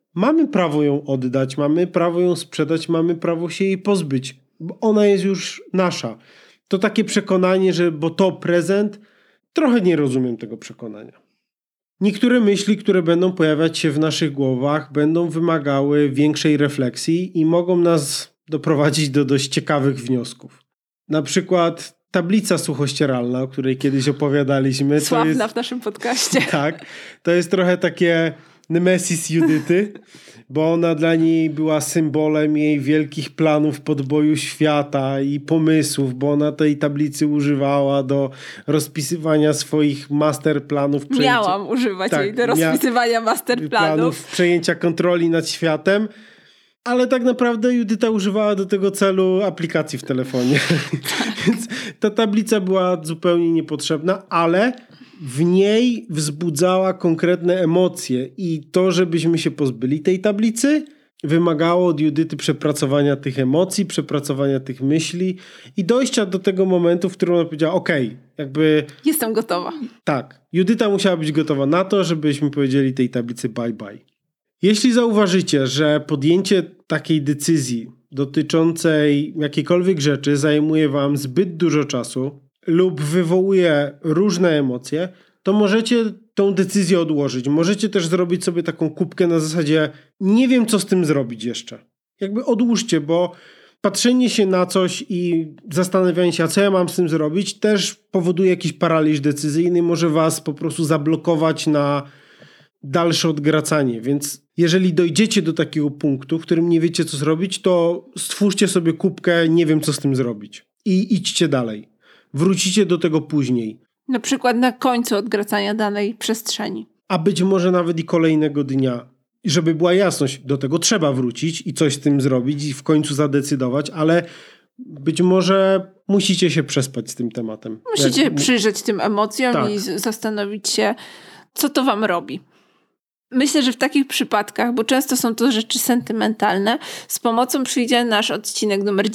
mamy prawo ją oddać, mamy prawo ją sprzedać, mamy prawo się jej pozbyć, bo ona jest już nasza. To takie przekonanie, że bo to prezent, trochę nie rozumiem tego przekonania. Niektóre myśli, które będą pojawiać się w naszych głowach, będą wymagały większej refleksji i mogą nas doprowadzić do dość ciekawych wniosków. Na przykład tablica suchościeralna, o której kiedyś opowiadaliśmy. Sławna w naszym podcaście. Tak, to jest trochę takie nemesis Judyty, bo ona dla niej była symbolem jej wielkich planów podboju świata i pomysłów, bo ona tej tablicy używała do rozpisywania swoich masterplanów. Miałam używać jej do rozpisywania masterplanów. Przejęcia kontroli nad światem. Ale tak naprawdę Judyta używała do tego celu aplikacji w telefonie. Więc ta tablica była zupełnie niepotrzebna, ale w niej wzbudzała konkretne emocje i to, żebyśmy się pozbyli tej tablicy, wymagało od Judyty przepracowania tych emocji, przepracowania tych myśli i dojścia do tego momentu, w którym ona powiedziała, okej, jakby... Jestem gotowa. Tak, Judyta musiała być gotowa na to, żebyśmy powiedzieli tej tablicy bye bye. Jeśli zauważycie, że podjęcie takiej decyzji dotyczącej jakiejkolwiek rzeczy zajmuje wam zbyt dużo czasu lub wywołuje różne emocje, to możecie tą decyzję odłożyć. Możecie też zrobić sobie taką kubkę na zasadzie nie wiem, co z tym zrobić jeszcze. Jakby odłóżcie, bo patrzenie się na coś i zastanawianie się, a co ja mam z tym zrobić, też powoduje jakiś paraliż decyzyjny, może was po prostu zablokować na dalsze odgracanie, więc jeżeli dojdziecie do takiego punktu, w którym nie wiecie, co zrobić, to stwórzcie sobie kubkę, nie wiem, co z tym zrobić i idźcie dalej. Wrócicie do tego później. Na przykład na końcu odgracania danej przestrzeni. A być może nawet i kolejnego dnia. Żeby była jasność, do tego trzeba wrócić i coś z tym zrobić i w końcu zadecydować, ale być może musicie się przespać z tym tematem. Musicie przyjrzeć tym emocjom tak. i zastanowić się, co to wam robi. Myślę, że w takich przypadkach, bo często są to rzeczy sentymentalne, z pomocą przyjdzie nasz odcinek numer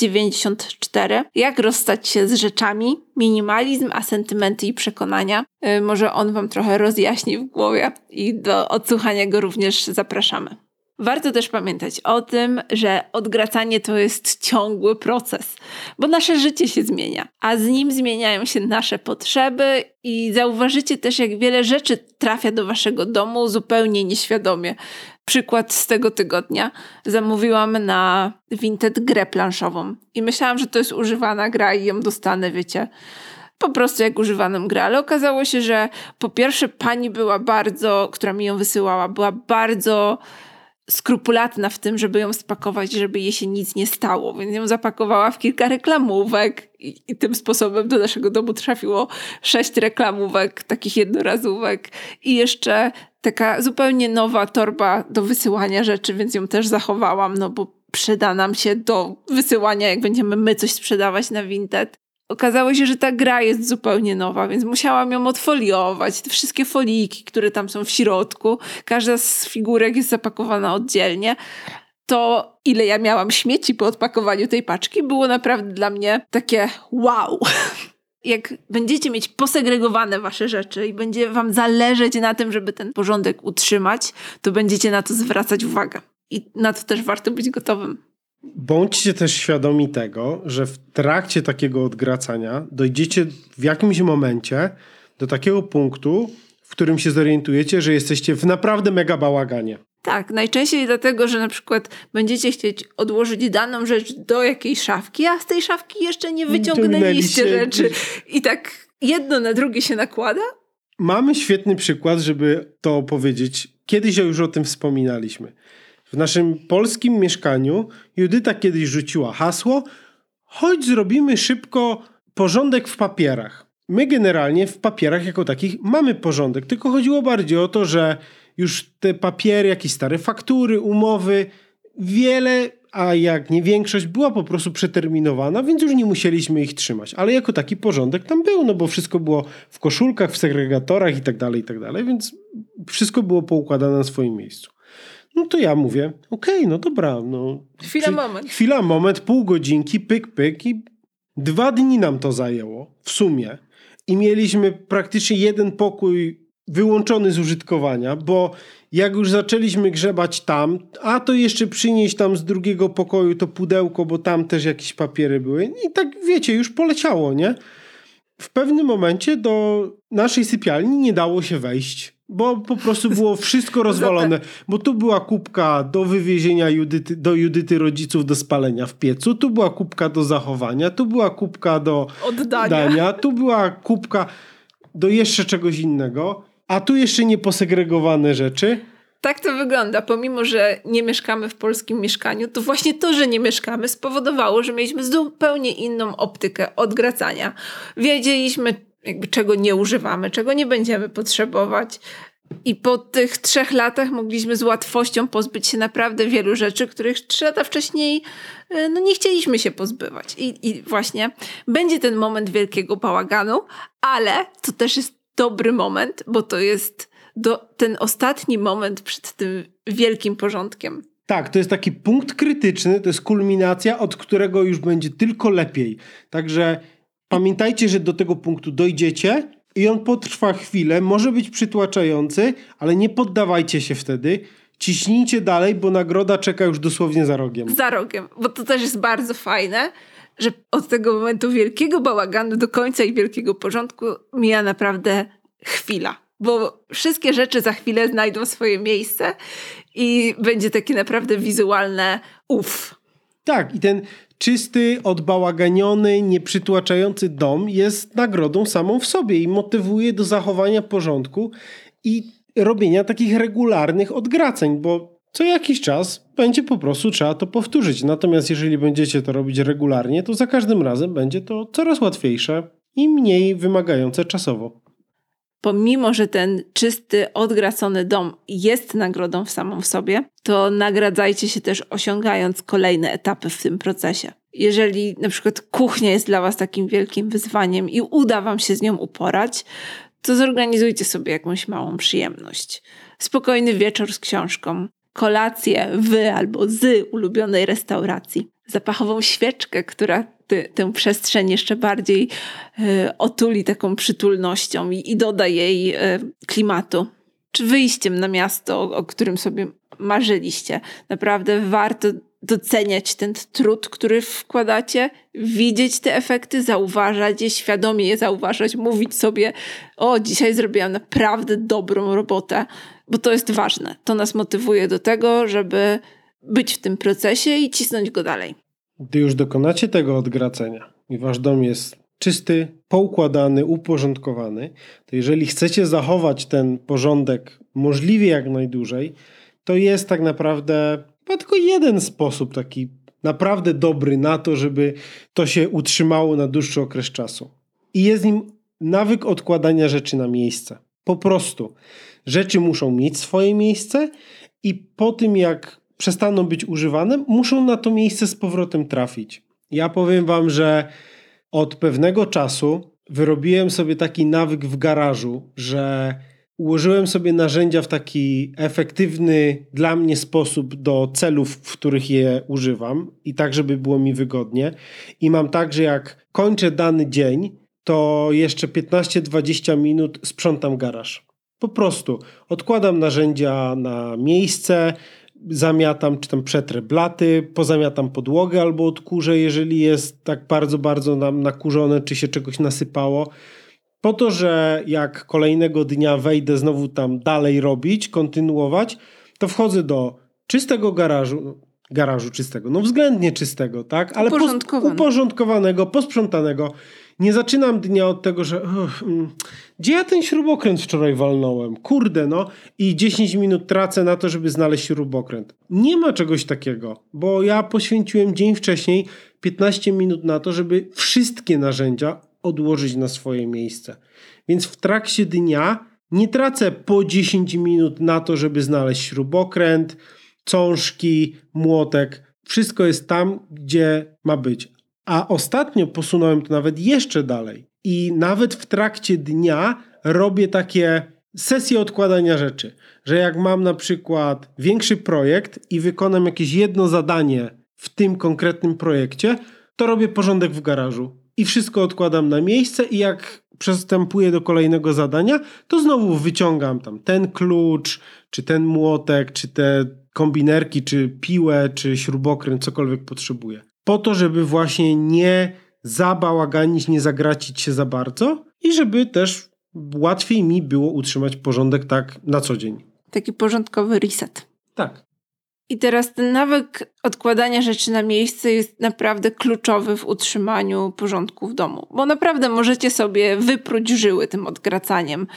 94. Jak rozstać się z rzeczami, minimalizm, a sentymenty i przekonania. Może on wam trochę rozjaśni w głowie i do odsłuchania go również zapraszamy. Warto też pamiętać o tym, że odgracanie to jest ciągły proces, bo nasze życie się zmienia, a z nim zmieniają się nasze potrzeby i zauważycie też, jak wiele rzeczy trafia do waszego domu zupełnie nieświadomie. Przykład z tego tygodnia. Zamówiłam na Vinted grę planszową i myślałam, że to jest używana gra i ją dostanę, wiecie, po prostu jak używaną grę, ale okazało się, że po pierwsze pani która mi ją wysyłała, była bardzo skrupulatna w tym, żeby ją spakować, żeby jej się nic nie stało, więc ją zapakowała w kilka reklamówek i tym sposobem do naszego domu trafiło 6 reklamówek, takich jednorazówek i jeszcze taka zupełnie nowa torba do wysyłania rzeczy, więc ją też zachowałam, no bo przyda nam się do wysyłania, jak będziemy my coś sprzedawać na Vinted. Okazało się, że ta gra jest zupełnie nowa, więc musiałam ją odfoliować. Te wszystkie folijki, które tam są w środku, każda z figurek jest zapakowana oddzielnie. To ile ja miałam śmieci po odpakowaniu tej paczki, było naprawdę dla mnie takie wow. Jak będziecie mieć posegregowane wasze rzeczy i będzie wam zależeć na tym, żeby ten porządek utrzymać, to będziecie na to zwracać uwagę. I na to też warto być gotowym. Bądźcie też świadomi tego, że w trakcie takiego odgracania dojdziecie w jakimś momencie do takiego punktu, w którym się zorientujecie, że jesteście w naprawdę mega bałaganie. Tak, najczęściej dlatego, że na przykład będziecie chcieć odłożyć daną rzecz do jakiejś szafki, a z tej szafki jeszcze nie wyciągnęliście rzeczy i tak jedno na drugie się nakłada. Mamy świetny przykład, żeby to powiedzieć. Kiedyś już o tym wspominaliśmy. W naszym polskim mieszkaniu Judyta kiedyś rzuciła hasło: chodź zrobimy szybko porządek w papierach. My generalnie w papierach jako takich mamy porządek, tylko chodziło bardziej o to, że już te papiery, jakieś stare faktury, umowy, wiele, a jak nie większość, była po prostu przeterminowana, więc już nie musieliśmy ich trzymać. Ale jako taki porządek tam był, no bo wszystko było w koszulkach, w segregatorach i tak dalej, więc wszystko było poukładane na swoim miejscu. No to ja mówię, okej, no dobra. No, Chwila, moment, pół godzinki, pyk i 2 dni nam to zajęło w sumie. I mieliśmy praktycznie jeden pokój wyłączony z użytkowania, bo jak już zaczęliśmy grzebać tam, a to jeszcze przynieść tam z drugiego pokoju to pudełko, bo tam też jakieś papiery były i tak wiecie, już poleciało, nie? W pewnym momencie do naszej sypialni nie dało się wejść, bo po prostu było wszystko rozwalone, bo tu była kubka do wywiezienia do Judyty rodziców do spalenia w piecu, tu była kubka do zachowania, tu była kubka do oddania, tu była kubka do jeszcze czegoś innego, a tu jeszcze nieposegregowane rzeczy. Tak to wygląda. Pomimo, że nie mieszkamy w polskim mieszkaniu, to właśnie to, że nie mieszkamy, spowodowało, że mieliśmy zupełnie inną optykę odgracania. Wiedzieliśmy, jakby czego nie używamy, czego nie będziemy potrzebować. I po tych 3 latach mogliśmy z łatwością pozbyć się naprawdę wielu rzeczy, których 3 lata wcześniej nie chcieliśmy się pozbywać. I właśnie będzie ten moment wielkiego bałaganu, ale to też jest dobry moment, bo to jest ten ostatni moment przed tym wielkim porządkiem. Tak, to jest taki punkt krytyczny, to jest kulminacja, od którego już będzie tylko lepiej. Także pamiętajcie, że do tego punktu dojdziecie i on potrwa chwilę, może być przytłaczający, ale nie poddawajcie się wtedy. Ciśnijcie dalej, bo nagroda czeka już dosłownie za rogiem. Za rogiem, bo to też jest bardzo fajne, że od tego momentu wielkiego bałaganu do końca i wielkiego porządku mija naprawdę chwila. Bo wszystkie rzeczy za chwilę znajdą swoje miejsce i będzie takie naprawdę wizualne uff. Tak, i ten czysty, odbałaganiony, nieprzytłaczający dom jest nagrodą samą w sobie i motywuje do zachowania porządku i robienia takich regularnych odgraceń, bo co jakiś czas będzie po prostu trzeba to powtórzyć. Natomiast jeżeli będziecie to robić regularnie, to za każdym razem będzie to coraz łatwiejsze i mniej wymagające czasowo. Pomimo, że ten czysty, odgracony dom jest nagrodą samą w sobie, to nagradzajcie się też osiągając kolejne etapy w tym procesie. Jeżeli na przykład kuchnia jest dla was takim wielkim wyzwaniem i uda wam się z nią uporać, to zorganizujcie sobie jakąś małą przyjemność. Spokojny wieczór z książką, kolację w albo z ulubionej restauracji, zapachową świeczkę, która tę przestrzeń jeszcze bardziej otuli taką przytulnością i doda jej klimatu. Czy wyjściem na miasto, o którym sobie marzyliście. Naprawdę warto doceniać ten trud, który wkładacie, widzieć te efekty, zauważać je, świadomie je zauważać, mówić sobie: o, dzisiaj zrobiłam naprawdę dobrą robotę, bo to jest ważne. To nas motywuje do tego, żeby być w tym procesie i cisnąć go dalej. Gdy już dokonacie tego odgracenia i wasz dom jest czysty, poukładany, uporządkowany, to jeżeli chcecie zachować ten porządek możliwie jak najdłużej, to jest tak naprawdę chyba tylko jeden sposób taki naprawdę dobry na to, żeby to się utrzymało na dłuższy okres czasu. I jest nim nawyk odkładania rzeczy na miejsce. Po prostu. Rzeczy muszą mieć swoje miejsce i po tym jak przestaną być używane, muszą na to miejsce z powrotem trafić. Ja powiem wam, że od pewnego czasu wyrobiłem sobie taki nawyk w garażu, że ułożyłem sobie narzędzia w taki efektywny dla mnie sposób do celów, w których je używam i tak, żeby było mi wygodnie. I mam tak, że jak kończę dany dzień, to jeszcze 15-20 minut sprzątam garaż. Po prostu odkładam narzędzia na miejsce, zamiatam czy tam przetrę blaty, pozamiatam podłogę albo odkurzę, jeżeli jest tak bardzo, bardzo nam nakurzone, czy się czegoś nasypało. Po to, że jak kolejnego dnia wejdę znowu tam dalej robić, kontynuować, to wchodzę do czystego garażu czystego, no względnie czystego, tak? Ale uporządkowanego, posprzątanego. Nie zaczynam dnia od tego, że gdzie ja ten śrubokręt wczoraj walnąłem? Kurde, no. I 10 minut tracę na to, żeby znaleźć śrubokręt. Nie ma czegoś takiego, bo ja poświęciłem dzień wcześniej 15 minut na to, żeby wszystkie narzędzia odłożyć na swoje miejsce. Więc w trakcie dnia nie tracę po 10 minut na to, żeby znaleźć śrubokręt, cążki, młotek. Wszystko jest tam, gdzie ma być. A ostatnio posunąłem to nawet jeszcze dalej. I nawet w trakcie dnia robię takie sesje odkładania rzeczy. Że jak mam na przykład większy projekt i wykonam jakieś jedno zadanie w tym konkretnym projekcie, to robię porządek w garażu. I wszystko odkładam na miejsce i jak przystępuję do kolejnego zadania, to znowu wyciągam tam ten klucz, czy ten młotek, czy te kombinerki, czy piłę, czy śrubokręt, cokolwiek potrzebuję. Po to, żeby właśnie nie zabałaganić, nie zagracić się za bardzo i żeby też łatwiej mi było utrzymać porządek tak na co dzień. Taki porządkowy reset. Tak. I teraz ten nawyk odkładania rzeczy na miejsce jest naprawdę kluczowy w utrzymaniu porządku w domu. Bo naprawdę możecie sobie wypróć żyły tym odgracaniem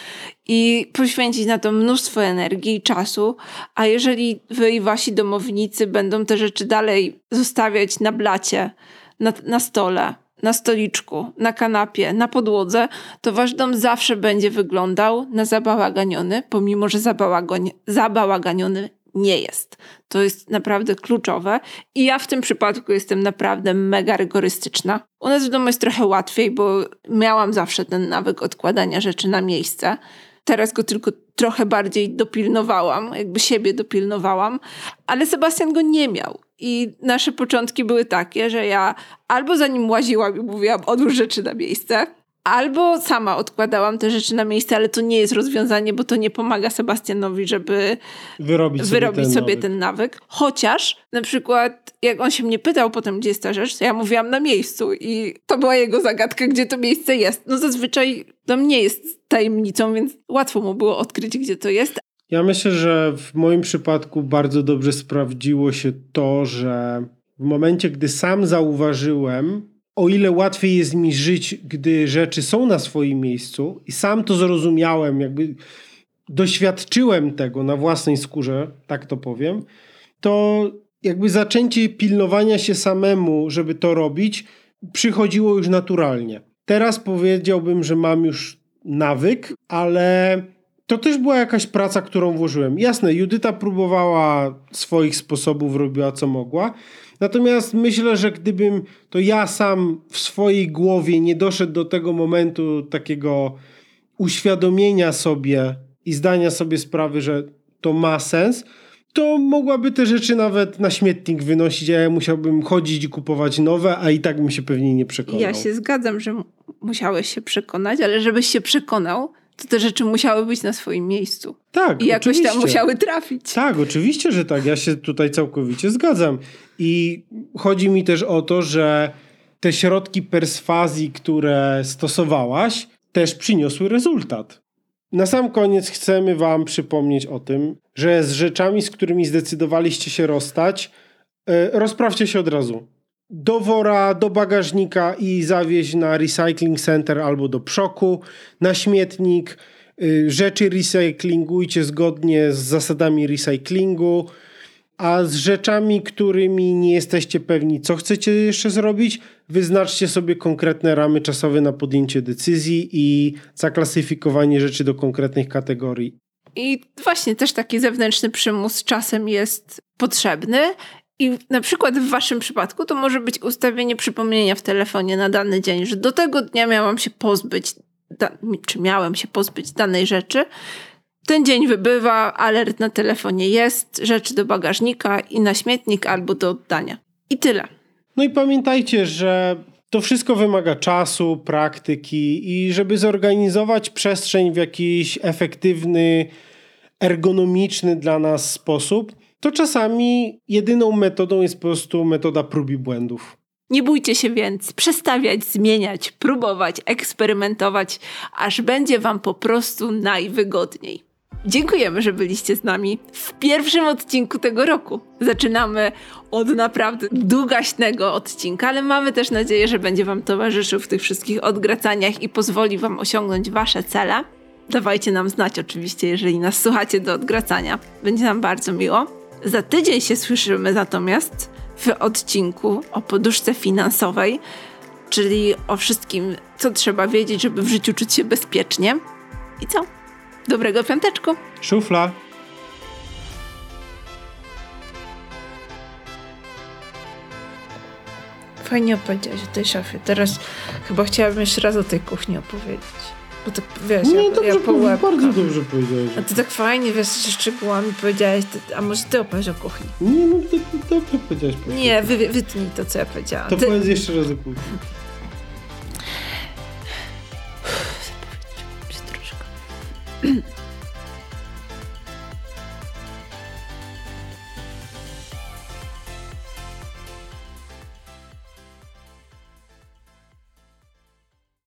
i poświęcić na to mnóstwo energii i czasu, a jeżeli wy i wasi domownicy będą te rzeczy dalej zostawiać na blacie, na stole, na stoliczku, na kanapie, na podłodze, to wasz dom zawsze będzie wyglądał na zabałaganiony, pomimo że zabałaganiony nie jest. To jest naprawdę kluczowe i ja w tym przypadku jestem naprawdę mega rygorystyczna. U nas w domu jest trochę łatwiej, bo miałam zawsze ten nawyk odkładania rzeczy na miejsce. Teraz go tylko trochę bardziej dopilnowałam, jakby siebie dopilnowałam, ale Sebastian go nie miał. I nasze początki były takie, że ja albo za nim łaziłam i mówiłam, odłóż rzeczy na miejsce, albo sama odkładałam te rzeczy na miejsce, ale to nie jest rozwiązanie, bo to nie pomaga Sebastianowi, żeby wyrobić sobie ten nawyk. Chociaż na przykład jak on się mnie pytał potem, gdzie jest ta rzecz, to ja mówiłam na miejscu i to była jego zagadka, gdzie to miejsce jest. No zazwyczaj to nie jest tajemnicą, więc łatwo mu było odkryć, gdzie to jest. Ja myślę, że w moim przypadku bardzo dobrze sprawdziło się to, że w momencie, gdy sam zauważyłem, o ile łatwiej jest mi żyć, gdy rzeczy są na swoim miejscu i sam to zrozumiałem, jakby doświadczyłem tego na własnej skórze, tak to powiem, to jakby zaczęcie pilnowania się samemu, żeby to robić, przychodziło już naturalnie. Teraz powiedziałbym, że mam już nawyk, ale to też była jakaś praca, którą włożyłem. Jasne, Judyta próbowała swoich sposobów, robiła co mogła. Natomiast myślę, że gdybym to ja sam w swojej głowie nie doszedł do tego momentu takiego uświadomienia sobie i zdania sobie sprawy, że to ma sens, to mogłaby te rzeczy nawet na śmietnik wynosić, a ja musiałbym chodzić i kupować nowe, a i tak bym się pewnie nie przekonał. Ja się zgadzam, że musiałeś się przekonać, ale żebyś się przekonał, to te rzeczy musiały być na swoim miejscu. Tak, i jakoś oczywiście tam musiały trafić. Tak, oczywiście, że tak. Ja się tutaj całkowicie zgadzam. I chodzi mi też o to, że te środki perswazji, które stosowałaś, też przyniosły rezultat. Na sam koniec chcemy wam przypomnieć o tym, że z rzeczami, z którymi zdecydowaliście się rozstać, rozprawcie się od razu. Do wora, do bagażnika i zawieźć na recycling center albo do przoku, na śmietnik. Rzeczy recyklingujcie zgodnie z zasadami recyklingu, a z rzeczami, którymi nie jesteście pewni, co chcecie jeszcze zrobić, wyznaczcie sobie konkretne ramy czasowe na podjęcie decyzji i zaklasyfikowanie rzeczy do konkretnych kategorii. I właśnie też taki zewnętrzny przymus czasem jest potrzebny. I na przykład w waszym przypadku to może być ustawienie przypomnienia w telefonie na dany dzień, że do tego dnia miałem się pozbyć danej rzeczy. Ten dzień wybywa, alert na telefonie jest, rzeczy do bagażnika i na śmietnik albo do oddania. I tyle. No i pamiętajcie, że to wszystko wymaga czasu, praktyki i żeby zorganizować przestrzeń w jakiś efektywny, ergonomiczny dla nas sposób, to czasami jedyną metodą jest po prostu metoda prób i błędów. Nie bójcie się więc przestawiać, zmieniać, próbować, eksperymentować, aż będzie wam po prostu najwygodniej. Dziękujemy, że byliście z nami w pierwszym odcinku tego roku. Zaczynamy od naprawdę długaśnego odcinka, ale mamy też nadzieję, że będzie wam towarzyszył w tych wszystkich odgracaniach i pozwoli wam osiągnąć wasze cele. Dawajcie nam znać oczywiście, jeżeli nas słuchacie do odgracania. Będzie nam bardzo miło. Za tydzień się słyszymy natomiast w odcinku o poduszce finansowej, czyli o wszystkim, co trzeba wiedzieć, żeby w życiu czuć się bezpiecznie. I co? Dobrego piąteczku! Szufla! Fajnie opowiedziałeś o tej szafie. Teraz chyba chciałabym jeszcze raz o tej kuchni opowiedzieć. Bo tak, wiesz, bardzo dobrze powiedziałeś. A ty tak fajnie, wiesz, ze szczegółami powiedziałeś, a może ty opowiesz o kuchni? Nie, no ty dobrze powiedziałeś. Nie, wytnij to, co ja powiedziałam. To powiedz jeszcze raz o kuchni.